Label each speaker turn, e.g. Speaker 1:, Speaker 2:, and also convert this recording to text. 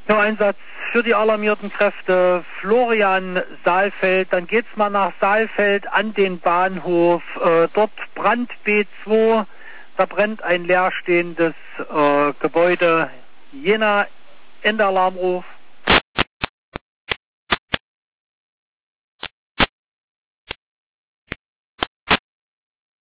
Speaker 1: Ja, Einsatz für die alarmierten Kräfte Florian Saalfeld. Dann geht's mal nach Saalfeld an den Bahnhof. Dort Brand B2. Da brennt ein leerstehendes Gebäude. Jena, Endalarmruf.